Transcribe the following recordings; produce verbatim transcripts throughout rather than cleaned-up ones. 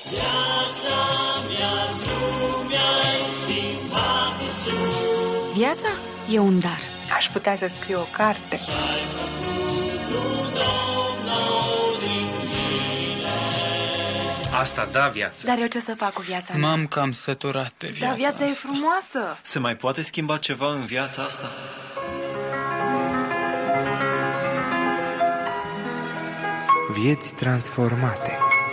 Viața mea, tu mi-ai schimbat, Iisus. Viața e un dar. Aș putea să scriu o carte. Ai făcut un om nou din mine. Asta da viața. Dar eu ce să fac cu viața mea? M-am cam săturat de viața Dar viața asta. e frumoasă. Se mai poate schimba ceva în viața asta? Vieți transformate.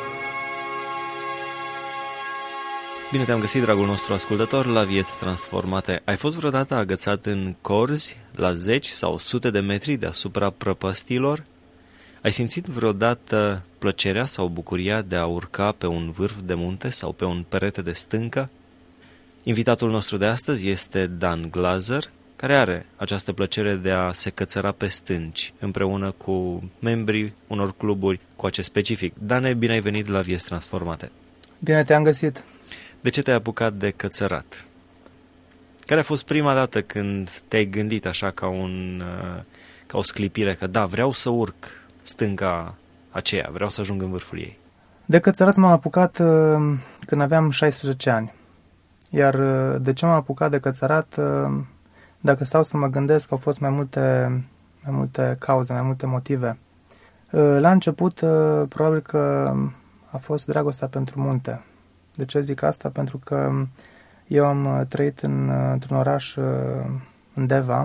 Bine te-am găsit, dragul nostru ascultător, la Vieți Transformate. Ai fost vreodată agățat în corzi, la zeci sau sute de metri deasupra prăpăstilor? Ai simțit vreodată plăcerea sau bucuria de a urca pe un vârf de munte sau pe un perete de stâncă? Invitatul nostru de astăzi este Dan Glazer, care are această plăcere de a se cățăra pe stânci, împreună cu membrii unor cluburi cu acest specific. Dane, bine ai venit la Vieți Transformate. Bine te-am găsit. De ce te-ai apucat de cățărat? Care a fost prima dată când te-ai gândit așa ca, un, ca o sclipire, că da, vreau să urc stânca aceea, vreau să ajung în vârful ei? De cățărat m-am apucat uh, când aveam șaisprezece ani. Iar uh, de ce m-am apucat de cățărat, uh, dacă stau să mă gândesc, au fost mai multe, mai multe cauze, mai multe motive. Uh, la început, uh, probabil că a fost dragostea pentru munte. De ce zic asta? Pentru că eu am trăit în, într-un oraș, în Deva,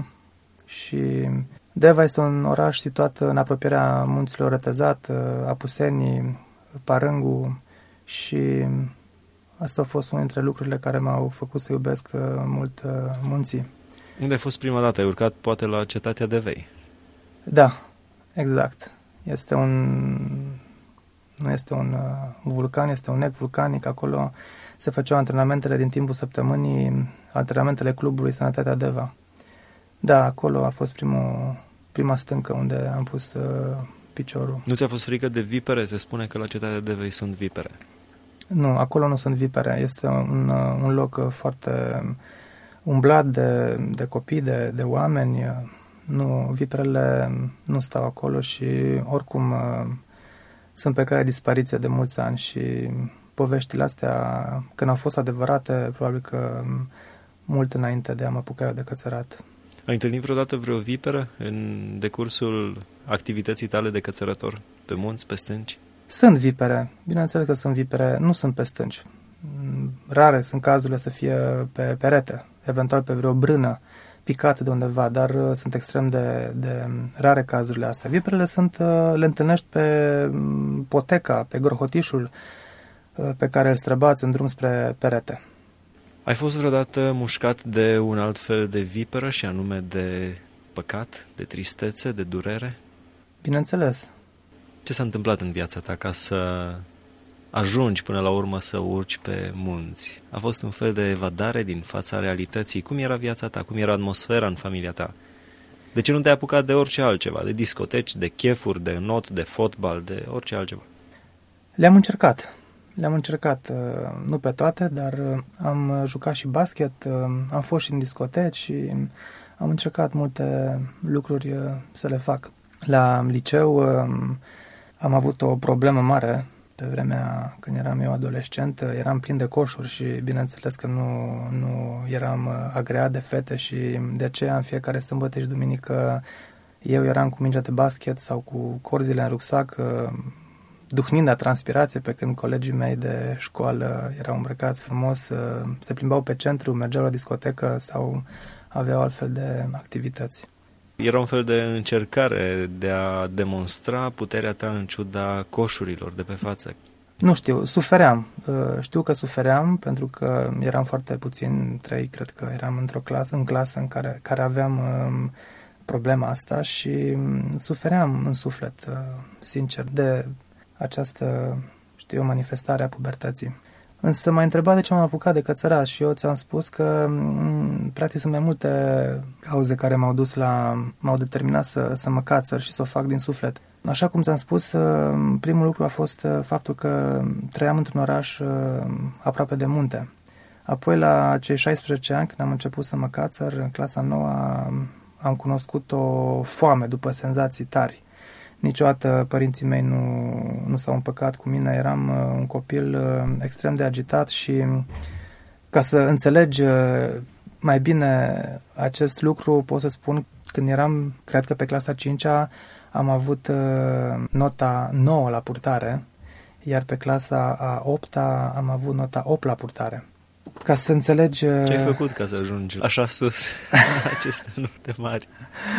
și Deva este un oraș situat în apropierea munților Retezat, Apusenii, Parângu, și asta a fost unul dintre lucrurile care m-au făcut să iubesc mult munții. Unde ai fost prima dată? Ai urcat poate la Cetatea Devei? Da, exact. Este un... Nu este un uh, vulcan, este un nec vulcanic. Acolo se făceau antrenamentele din timpul săptămânii, antrenamentele clubului Sănătatea Deva. Da, acolo a fost primul, prima stâncă unde am pus uh, piciorul. Nu ți-a fost frică de vipere? Se spune că la Cetatea Devei sunt vipere. Nu, acolo nu sunt vipere. Este un, uh, un loc uh, foarte umblat de, de copii, de, de oameni. Nu, viperele nu stau acolo și oricum... Uh, Sunt pe care dispariție de mulți ani și poveștile astea, când au fost adevărate, probabil că mult înainte de a mă apuca de cățărat. Ai întâlnit vreodată vreo viperă în decursul activității tale de cățărător? Pe munți, pe stânci? Sunt vipere, bineînțeles că sunt vipere, nu sunt pe stânci. Rare sunt cazurile să fie pe perete, eventual pe vreo brână picate de undeva, dar uh, sunt extrem de, de rare cazurile astea. Viperele sunt, uh, le întâlnești pe um, poteca, pe grohotișul uh, pe care îl străbați în drum spre perete. Ai fost vreodată mușcat de un alt fel de viperă, și anume de păcat, de tristețe, de durere? Bineînțeles. Ce s-a întâmplat în viața ta ca să ajungi până la urmă să urci pe munți? A fost un fel de evadare din fața realității? Cum era viața ta? Cum era atmosfera în familia ta? De ce nu te-ai apucat de orice altceva? De discoteci, de chefuri, de not, de fotbal, de orice altceva? Le-am încercat. Le-am încercat, nu pe toate, dar am jucat și basket, am fost și în discoteci și am încercat multe lucruri să le fac. La liceu am avut o problemă mare. Pe vremea când eram eu adolescent, eram plin de coșuri și bineînțeles că nu, nu eram agreat de fete și de aceea în fiecare sâmbătă și duminică eu eram cu mingea de basket sau cu corzile în rucsac, duhnind la transpirație, pe când colegii mei de școală erau îmbrăcați frumos, se plimbau pe centru, mergeau la discotecă sau aveau altfel de activități. Era un fel de încercare de a demonstra puterea ta în ciuda coșurilor de pe față. Nu știu, sufeream. Știu că sufeream pentru că eram foarte puțin, trei, cred că eram într-o clasă, în clasă în care, care aveam um, problema asta și sufeream în suflet, uh, sincer, de această, știu, manifestare a pubertății. Însă m-a întrebat de ce m-am apucat de cățărat și eu ți-am spus că m- practic sunt mai multe cauze care m-au dus la, m-au determinat să, să mă cațăr și să o fac din suflet. Așa cum ți-am spus, primul lucru a fost faptul că trăiam într-un oraș aproape de munte. Apoi la cei șaisprezece ani, când am început să mă cațăr, în clasa nouă am cunoscut o foame după senzații tari. Niciodată părinții mei nu, nu s-au împăcat cu mine. Eram un copil extrem de agitat și ca să înțelegi mai bine acest lucru, pot să spun, când eram, cred că pe clasa a cincea, am avut nota nouă la purtare, iar pe clasa a opta am avut nota opt la purtare. Ca să înțelegi... Ce ai făcut ca să ajungi așa sus, aceste note mari?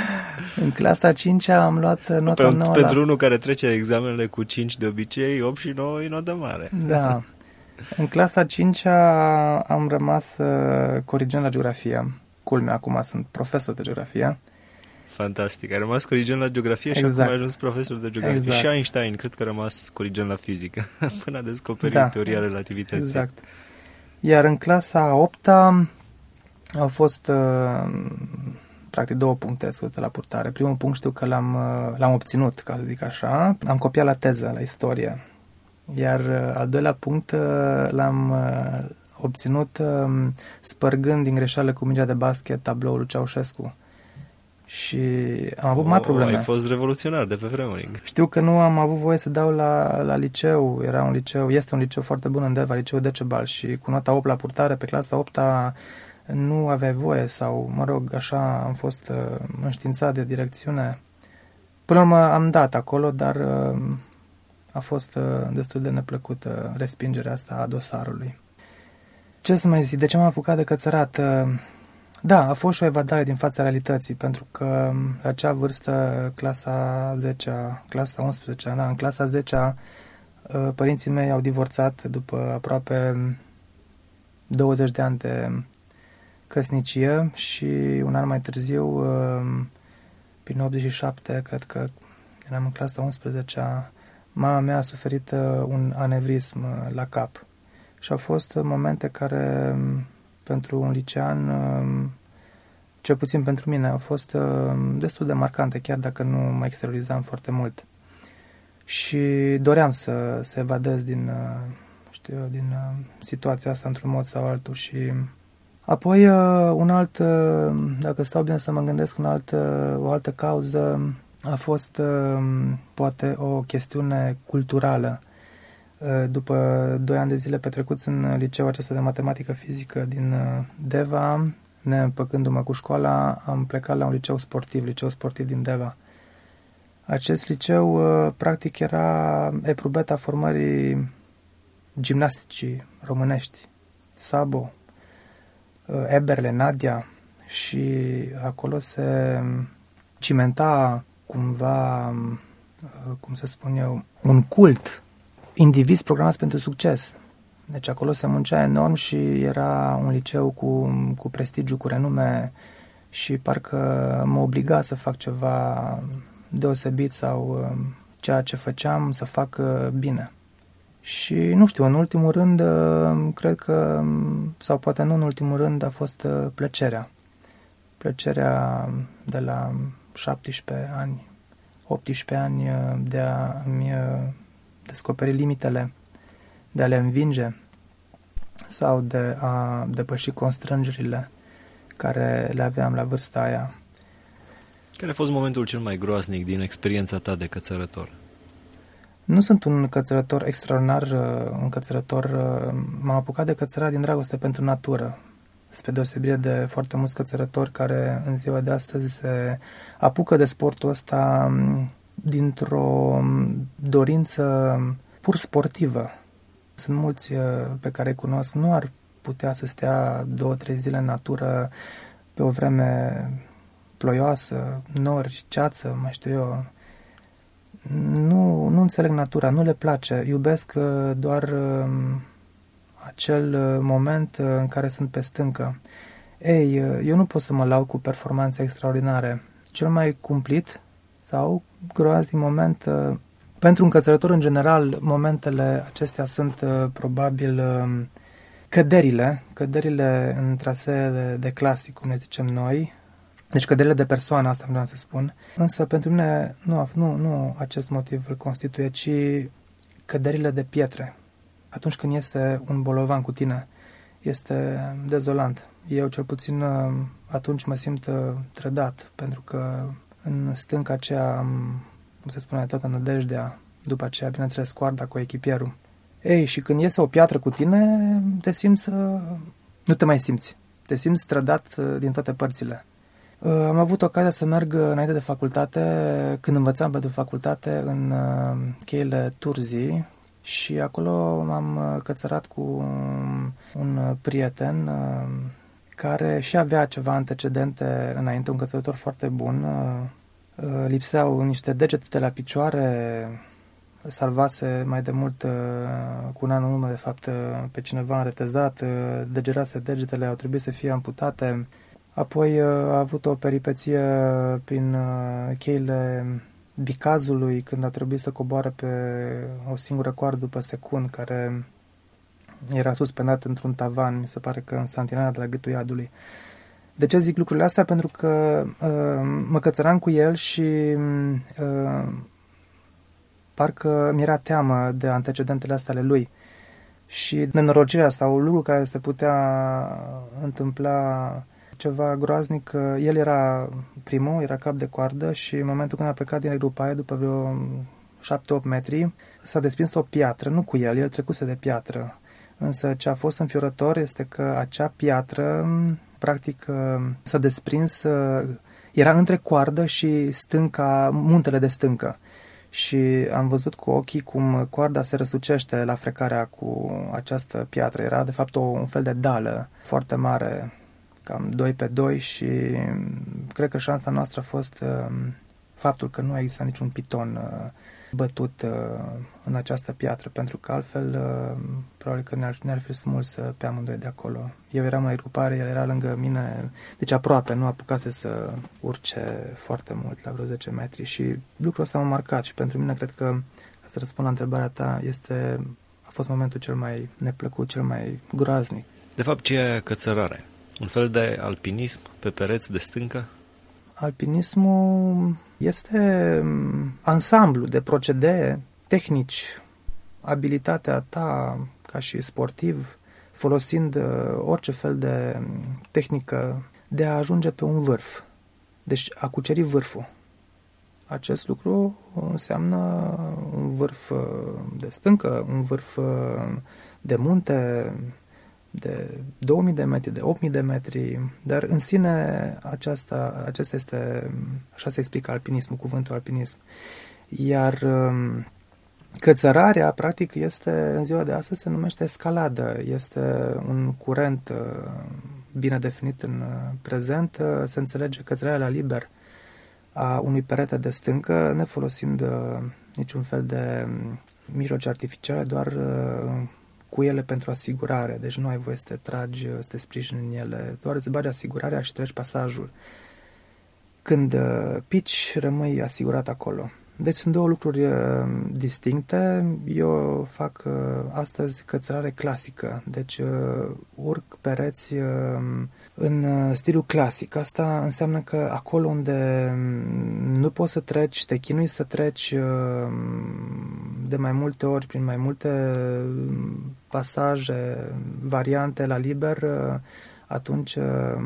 În clasa a cincea am luat nota Pentru, nouă pentru la... unul care trece examenele cu cinci de obicei, opt și nouă e notă mare. Da. În clasa a cincea am rămas corigent la geografie. Culmea, acum sunt profesor de geografie. Fantastic. Ai rămas corigent la geografie și exact. acum ai ajuns profesor de geografie. Exact. Și Einstein cred că a rămas corigent la fizică până a descoperit da. teoria relativității. Exact. Iar în clasa a opta au fost uh, practic două puncte scăzute la purtare. Primul punct știu că l-am, uh, l-am obținut, ca să zic așa. Am copiat la teză, la istorie. Iar uh, al doilea punct uh, l-am uh, obținut uh, spărgând din greșeală cu mingea de basket tabloul lui Ceaușescu. Și am avut mari probleme. Ai fost revoluționar de pe vremuri. Știu că nu am avut voie să dau la, la liceu. Era un liceu, este un liceu foarte bun în Deva, liceul Decebal, și cu nota opt la purtare, pe clasa a opta nu aveai voie sau, mă rog, așa am fost uh, înștiințat de direcțiune. Până la urmă am dat acolo, dar uh, a fost uh, destul de neplăcută respingerea asta a dosarului. Ce să mai zic, de ce m-am apucat de cățărat? Uh, Da, a fost și o evadare din fața realității, pentru că la acea vârstă, clasa zecea, clasa unsprezecea, da, în clasa zecea, părinții mei au divorțat după aproape douăzeci de ani de căsnicie și un an mai târziu, prin optzeci și șapte, cred că eram în clasa unsprezecea, mama mea a suferit un anevrism la cap. Și au fost momente care... pentru un licean, cel puțin pentru mine, au fost destul de marcante, chiar dacă nu mă exteriorizam foarte mult. Și doream să, să evadez din, știu eu, din situația asta într-un mod sau altul. Și apoi, un alt, dacă stau bine să mă gândesc, un alt, o altă cauză a fost poate o chestiune culturală. După doi ani de zile petrecuți în liceul acesta de matematică-fizică din Deva, neîmpăcându-mă cu școala, am plecat la un liceu sportiv, liceu sportiv din Deva. Acest liceu, practic, era eprubeta formării gimnasticii românești, Sabo, Eberle, Nadia, și acolo se cimenta cumva, cum să spun eu, un cult, indivizi programați pentru succes. Deci acolo se muncea enorm și era un liceu cu, cu prestigiu, cu renume, și parcă mă obliga să fac ceva deosebit sau ceea ce făceam să fac bine. Și nu știu, în ultimul rând, cred că, sau poate nu în ultimul rând, a fost plăcerea. Plăcerea de la șaptesprezece ani, optsprezece ani de a-mi descoperi limitele, de a le învinge sau de a depăși constrângerile care le aveam la vârsta aia. Care a fost momentul cel mai groaznic din experiența ta de cățărător? Nu sunt un cățărător extraordinar, un cățărător, m-am apucat de cățărat din dragoste pentru natură, spre deosebire de foarte mulți cățărători care în ziua de astăzi se apucă de sportul ăsta dintr-o dorință pur sportivă. Sunt mulți pe care îi cunosc, nu ar putea să stea două, trei zile în natură pe o vreme ploioasă, nori, ceață, mai știu eu. Nu, nu înțeleg natura, nu le place. Iubesc doar acel moment în care sunt pe stâncă. Ei, eu nu pot să mă laud cu performanțe extraordinare. Cel mai cumplit sau groaznic moment, pentru un cățărător în general, momentele acestea sunt probabil căderile, căderile în traseele de clasic, cum ne zicem noi, deci căderile de persoană, asta vreau să spun. Însă pentru mine nu, nu, nu acest motiv îl constituie, ci căderile de pietre. Atunci când este un bolovan cu tine, este dezolant. Eu cel puțin atunci mă simt trădat, pentru că în stânca aceea am cum se spune, toată nădejdea, după aceea, bineînțeles, coarda cu echipierul. Ei, și când iese o piatră cu tine, te simți, nu te mai simți, te simți strădat din toate părțile. Am avut ocazia să merg înainte de facultate, când învățam pentru facultate, în cheile Turzii și acolo m-am cățărat cu un prieten care și avea ceva antecedente înainte, un cățărător foarte bun. Lipseau niște degete de la picioare, salvase mai de mult, cu un an în urmă, de fapt, pe cineva înretezat, degerase degetele, au trebuit să fie amputate. Apoi a avut o peripeție prin cheile Bicazului, când a trebuit să coboare pe o singură coardă după secund, care era suspendat într-un tavan, mi se pare că în Santinana de la Gâtul Iadului. De ce zic lucrurile astea? Pentru că uh, mă cățăram cu el și uh, parcă mi-era teamă de antecedentele astea ale lui. Și nenorocirea sau lucru care se putea întâmpla ceva groaznic. El era primul, era cap de coardă și în momentul când a plecat din grupaie, după vreo șapte opt metri, s-a desprins o piatră, nu cu el, el trecuse de piatră. Însă ce a fost înfiorător este că acea piatră, practic, s-a desprins, era între coardă și stânca, muntele de stâncă. Și am văzut cu ochii cum coarda se răsucește la frecarea cu această piatră. Era, de fapt, o, un fel de dală foarte mare, cam doi pe doi, și cred că șansa noastră a fost uh, faptul că nu a existat niciun piton uh, bătut uh, în această piatră, pentru că altfel uh, probabil că ne-ar, ne-ar fi smuls uh, pe amândoi de acolo. Eu eram în agrupare, el era lângă mine, deci aproape, nu apucase să urce foarte mult, la vreo zece metri, și lucrul ăsta m-a marcat și pentru mine, cred că, ca să răspund la întrebarea ta, este, a fost momentul cel mai neplăcut, cel mai groaznic. De fapt, ce e cățărare? Un fel de alpinism pe pereți de stâncă? Alpinismul este ansamblu de procedee, tehnici, abilitatea ta ca și sportiv, folosind orice fel de tehnică de a ajunge pe un vârf. Deci a cuceri vârful. Acest lucru înseamnă un vârf de stâncă, un vârf de munte, de două mii de metri, de opt mii de metri, dar în sine aceasta, acesta este, așa se explică alpinismul, cuvântul alpinism. Iar cățărarea, practic, este, în ziua de astăzi, se numește escaladă. Este un curent bine definit în prezent. Se înțelege cățărarea la liber a unui perete de stâncă, nefolosind niciun fel de mijloace artificiale, doar cu ele pentru asigurare. Deci nu ai voie să te tragi, să te sprijini în ele, doar îți bagi asigurarea și treci pasajul. Când pici, rămâi asigurat acolo. Deci sunt două lucruri uh, distincte. Eu fac uh, astăzi cățărare clasică, deci uh, urc pereți uh, în uh, stilul clasic. Asta înseamnă că acolo unde nu poți să treci, te chinui să treci uh, de mai multe ori prin mai multe pasaje, variante la liber, uh, atunci uh,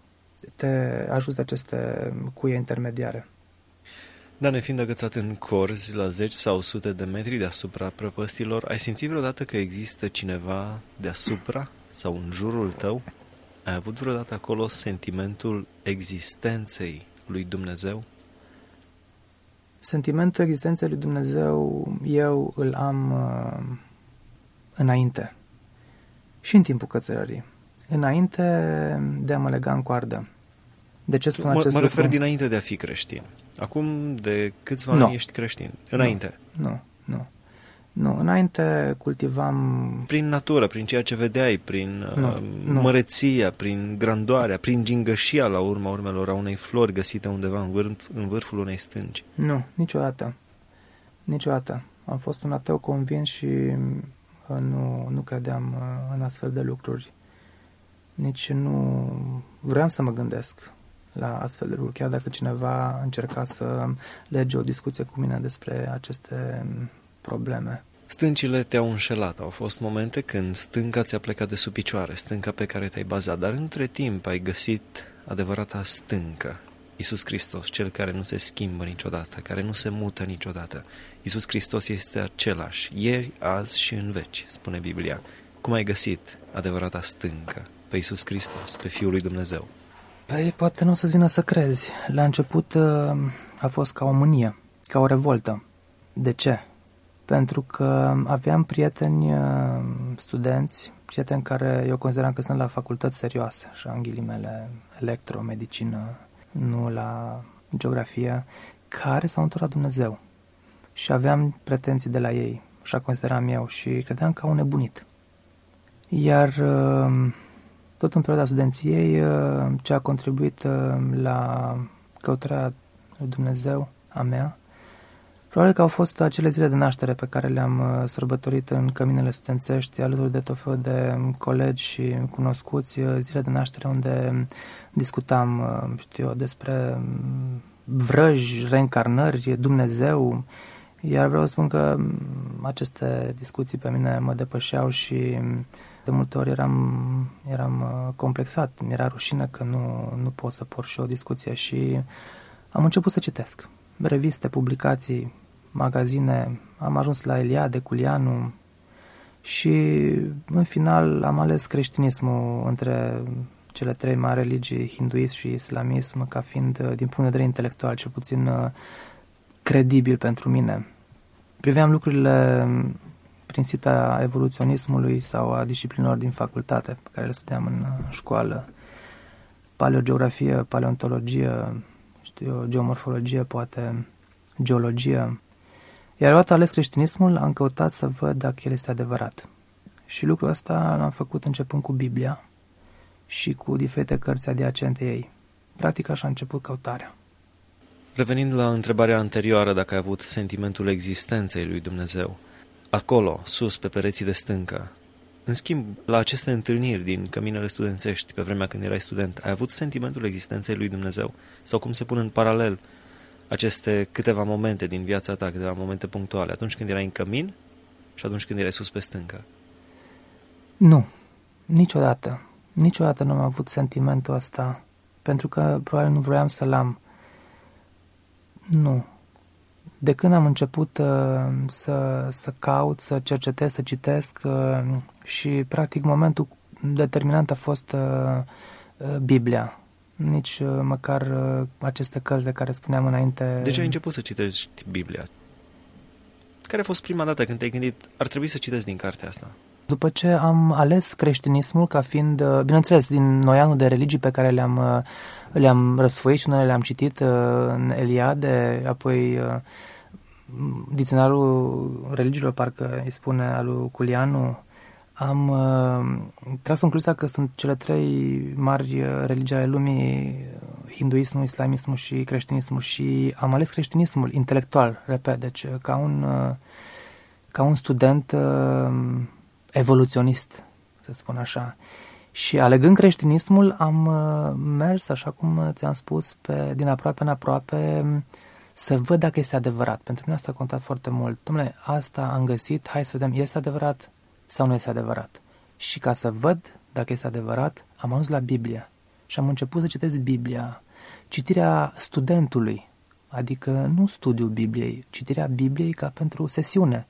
te ajută aceste cuie intermediare. Dar nefiind agățat în corzi la zeci sau sute de metri deasupra prăpăstilor, ai simțit vreodată că există cineva deasupra sau în jurul tău? Ai avut vreodată acolo sentimentul existenței lui Dumnezeu? Sentimentul existenței lui Dumnezeu eu îl am uh, înainte și în timpul cățărării, înainte de a mă lega în coardă. De ce spun mă, acest mă lucru? refer dinainte de a fi creștin. Acum de câțiva no. ani ești creștin. Înainte. Nu, nu. Nu, înainte cultivam... Prin natură, prin ceea ce vedeai, prin nu, uh, nu. măreția, prin grandoarea, prin gingășia, la urma urmelor, a unei flori găsite undeva în, vârf, în vârful unei stânci. Nu, niciodată. Niciodată. Am fost un ateu convins și uh, nu, nu credeam uh, în astfel de lucruri. Nici nu vreau să mă gândesc la astfel de lucruri, chiar dacă cineva încerca să lege o discuție cu mine despre aceste probleme. Stâncile te-au înșelat. Au fost momente când stânca ți-a plecat de sub picioare, stânca pe care te-ai bazat, dar între timp ai găsit adevărata stâncă. Iisus Hristos, Cel care nu se schimbă niciodată, care nu se mută niciodată. Iisus Hristos este același, ieri, azi și în veci, spune Biblia. Cum ai găsit adevărata stâncă pe Iisus Hristos, pe Fiul lui Dumnezeu? Păi, poate nu o să-ți vină să crezi. La început a fost ca o mânie, ca o revoltă. De ce? Pentru că aveam prieteni studenți, prieteni care eu consideram că sunt la facultăți serioase, așa în ghilimele, electro, medicină, nu la geografie, care s-au întors la Dumnezeu. Și aveam pretenții de la ei, așa consideram eu, și credeam că au nebunit. Iar tot în perioada studenției, ce a contribuit la căutarea lui Dumnezeu a mea, probabil că au fost acele zile de naștere pe care le-am sărbătorit în căminele studențești, alături de tot felul de colegi și cunoscuți, zile de naștere unde discutam, știu eu, despre vrăji, reîncarnări, Dumnezeu, iar vreau să spun că aceste discuții pe mine mă depășeau și de multe ori eram, eram complexat, mi-era rușine că nu, nu pot să port și o discuție și am început să citesc reviste, publicații, magazine, am ajuns la Eliade, Culianu și în final am ales creștinismul între cele trei mari religii, hinduism și islamism, ca fiind, din punct de vedere intelectual, cel puțin credibil pentru mine. Priveam lucrurile prin sita evoluționismului sau a disciplinelor din facultate pe care le studiam în școală, paleogeografie, paleontologie, știu eu, geomorfologie, poate geologie. Iar odată ales creștinismul, am căutat să văd dacă el este adevărat. Și lucrul ăsta l-am făcut începând cu Biblia și cu diferite cărți adiacente ei. Practic așa a început căutarea. Revenind la întrebarea anterioară, dacă ai avut sentimentul existenței lui Dumnezeu, acolo, sus, pe pereții de stâncă, în schimb, la aceste întâlniri din căminele studențești, pe vremea când erai student, ai avut sentimentul existenței lui Dumnezeu? Sau cum se pun în paralel aceste câteva momente din viața ta, câteva momente punctuale, atunci când erai în cămin și atunci când erai sus pe stâncă? Nu, niciodată. Niciodată nu am avut sentimentul ăsta, pentru că probabil nu vroiam să-l am. Nu. De când am început uh, să, să caut, să cercetez, să citesc uh, și practic momentul determinant a fost uh, uh, Biblia. Nici uh, măcar uh, aceste cărți de care spuneam înainte. De ce ai început să citești Biblia? Care a fost prima dată când te-ai gândit, ar trebui să citesc din cartea asta? După ce am ales creștinismul ca fiind, uh, bineînțeles, din noianul de religii pe care le-am, uh, le-am răsfoit și unele le-am citit uh, în Eliade, apoi uh, dicționarul religiilor, parcă îi spune, al lui Culianu, am uh, tras concluzia că sunt cele trei mari religii ale lumii, hinduismul, islamismul și creștinismul, și am ales creștinismul intelectual, repet, deci ca un, uh, ca un student uh, evoluționist, să spun așa. Și alegând creștinismul am uh, mers, așa cum ți-am spus, pe, din aproape în aproape, să văd dacă este adevărat. Pentru mine asta a contat foarte mult. Dom'le, asta am găsit, hai să vedem, este adevărat sau nu este adevărat. Și ca să văd dacă este adevărat, am ajuns la Biblie și am început să citesc Biblia. Citirea studentului, adică nu studiul Bibliei, citirea Bibliei ca pentru sesiune.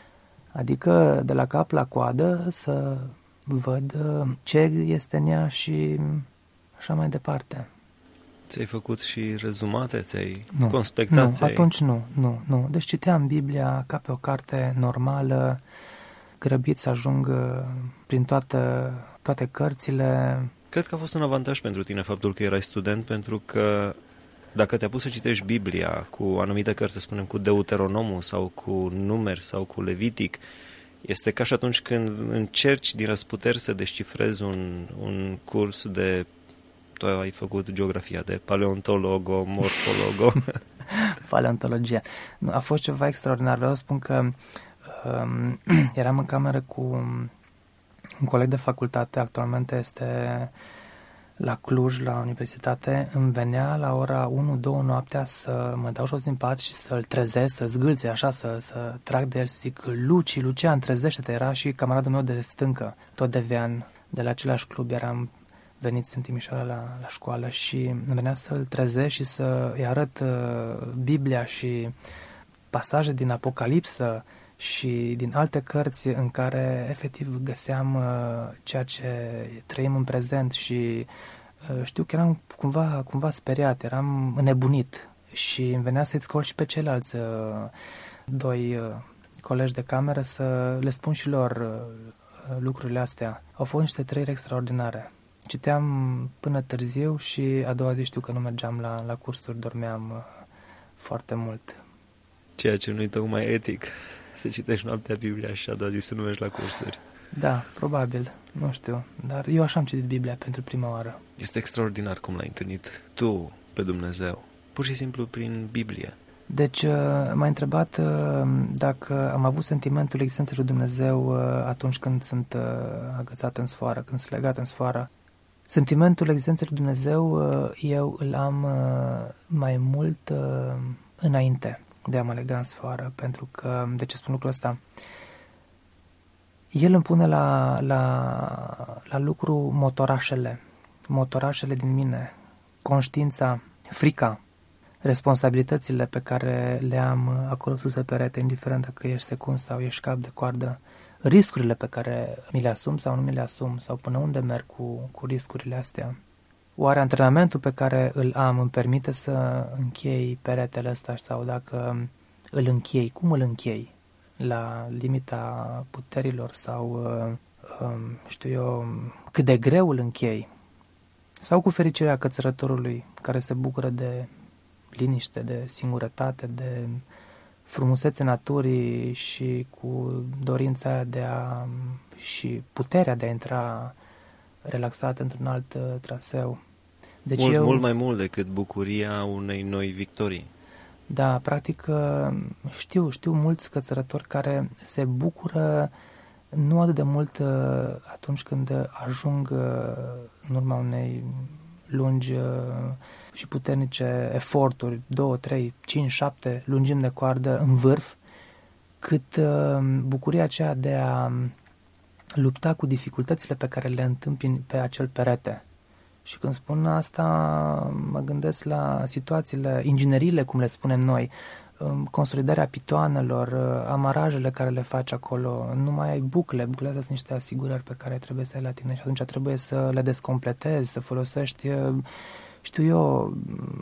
Adică de la cap la coadă să văd ce este în ea și așa mai departe. Ți-ai făcut și rezumate? Ți-ai nu, conspectat? Nu, ți-ai... atunci nu, nu, nu. Deci citeam Biblia ca pe o carte normală, grăbit să ajung prin toate, toate cărțile. Cred că a fost un avantaj pentru tine faptul că erai student, pentru că dacă te-a pus să citești Biblia cu anumite cărți, să spunem cu Deuteronomul sau cu Numeri sau cu Levitic, este ca și atunci când încerci din răsputeri să descifrezi un, un curs de... Tu ai făcut geografia, de paleontologo, morfologo. Paleontologia. A fost ceva extraordinar. Vreau să spun că um, eram în cameră cu un coleg de facultate, actualmente este la Cluj, la universitate. Îmi venea la ora unu două noaptea să mă dau jos din pat și să-l trezesc, să-l zgâlțe, așa, să, să trag de el și zic: Luci, Lucian, trezește-te. Era și camaradul meu de stâncă, tot devean, de la același club, eram veniți în Timișoara la, la școală și îmi venea să-l trezesc și să îi arăt uh, Biblia și pasaje din Apocalipsă și din alte cărți în care efectiv găseam uh, ceea ce trăim în prezent și uh, știu că eram cumva, cumva speriat, eram înnebunit și îmi venea să-i scol și pe ceilalți uh, doi uh, colegi de cameră să le spun și lor uh, lucrurile astea. Au fost niște trăiri extraordinare. Citeam până târziu și a doua zi știu că nu mergeam la, la cursuri, dormeam uh, foarte mult. Ceea ce nu-i tocmai etic, să citești noaptea Biblia și a doua zi să nu mergi la cursuri. Da, probabil, nu știu, dar eu așa am citit Biblia pentru prima oară. Este extraordinar cum l-ai întâlnit tu pe Dumnezeu, pur și simplu prin Biblie. Deci m-a întrebat dacă am avut sentimentul existenței lui Dumnezeu atunci când sunt agățat în sfoară, când sunt legat în sfoară. Sentimentul existenței lui Dumnezeu eu îl am mai mult înainte de a mă lega în sfoară, pentru că, de ce spun lucrul ăsta? El îmi pune la, la, la lucru motorașele, motorașele din mine, conștiința, frica, responsabilitățile pe care le am acolo sus pe perete, indiferent dacă ești secund sau ești cap de coardă, riscurile pe care mi le asum sau nu mi le asum, sau până unde merg cu, cu riscurile astea. Oare antrenamentul pe care îl am îmi permite să închei peretele ăsta sau dacă îl închei, cum îl închei? La limita puterilor sau, știu eu, cât de greu îl închei? Sau cu fericirea cățărătorului care se bucură de liniște, de singurătate, de frumusețe naturii și cu dorința aia de a, și puterea de a intra relaxat într-un alt uh, traseu. Deci mult, eu, mult mai mult decât bucuria unei noi victorii. Da, practic știu, știu mulți cățărători care se bucură nu atât de mult uh, atunci când ajung uh, în urma unei lungi uh, și puternice eforturi, două, trei, cinci, șapte lungimi de coardă în vârf, cât uh, bucuria aceea de a lupta cu dificultățile pe care le întâmpini pe acel perete. Și când spun asta, mă gândesc la situațiile, ingineriile, cum le spunem noi, consolidarea pitoanelor, amarajele care le faci acolo, nu mai ai bucle, buclele astea sunt niște asigurări pe care trebuie să ai la tine și atunci trebuie să le descompletezi, să folosești, știu eu,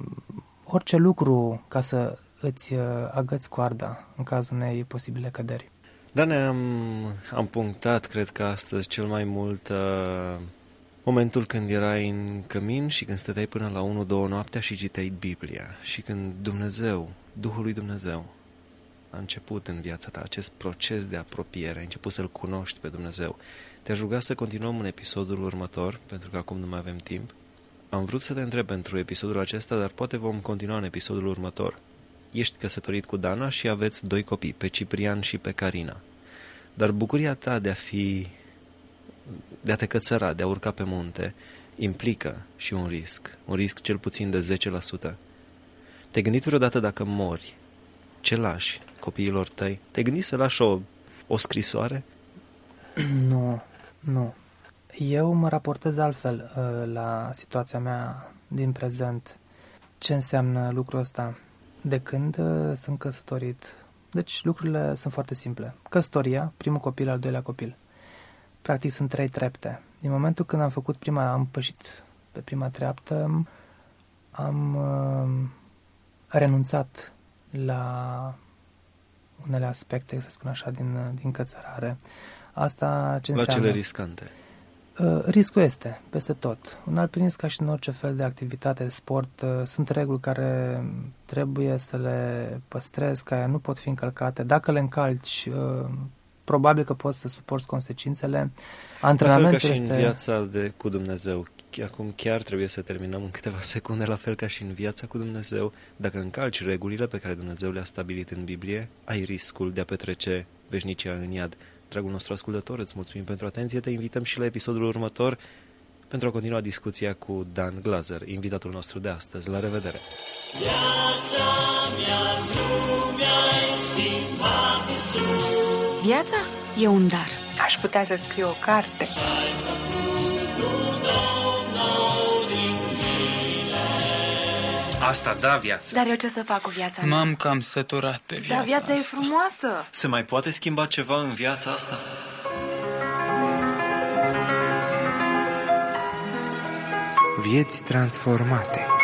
orice lucru ca să îți agăți coarda în cazul unei posibile căderi. Da, ne-am am punctat, cred că astăzi, cel mai mult uh, momentul când erai în cămin și când stăteai până la unu două noaptea și citeai Biblia și când Dumnezeu, Duhul lui Dumnezeu, a început în viața ta acest proces de apropiere, ai început să-L cunoști pe Dumnezeu. Te-aș ruga să continuăm în episodul următor, pentru că acum nu mai avem timp. Am vrut să te întreb pentru episodul acesta, dar poate vom continua în episodul următor. Ești căsătorit cu Dana și aveți doi copii, pe Ciprian și pe Carina. Dar bucuria ta de a fi, de a te cățăra, de a urca pe munte, implică și un risc, un risc cel puțin de zece la sută. Te-ai gândit vreodată dacă mori, ce lași copiilor tăi? Te-ai gândit să lași o, o scrisoare? Nu, nu. Eu mă raportez altfel uh, la situația mea din prezent. Ce înseamnă lucrul ăsta? De când uh, sunt căsătorit. Deci lucrurile sunt foarte simple. Căsătoria, primul copil, al doilea copil. Practic sunt trei trepte. Din momentul când am făcut prima, am pășit pe prima treaptă, am uh, renunțat la unele aspecte, să spun așa, din, din cățărare. Asta ce înseamnă? La cele riscante. Uh, riscul este peste tot. Un alpinist, ca și în orice fel de activitate, sport, uh, sunt reguli care trebuie să le păstrezi, care nu pot fi încălcate. Dacă le încalci, uh, probabil că poți să suporți consecințele. Antrenamentul la fel ca și este... în viața de, cu Dumnezeu. Acum chiar trebuie să terminăm în câteva secunde, la fel ca și în viața cu Dumnezeu. Dacă încalci regulile pe care Dumnezeu le-a stabilit în Biblie, ai riscul de a petrece veșnicia în iad. Dragul nostru ascultător, îți mulțumim pentru atenție, te invităm și la episodul următor pentru a continua discuția cu Dan Glazer, invitatul nostru de astăzi. La revedere! Viața mea, tu mi-ai schimbat, Iisus. Viața e un dar. Aș putea să scriu o carte. Și-ai făcut un om nou. Asta da viață. Dar eu ce să fac cu viața mea? M-am cam săturat de viața Dar viața asta. e frumoasă. Se mai poate schimba ceva în viața asta? Vieți transformate.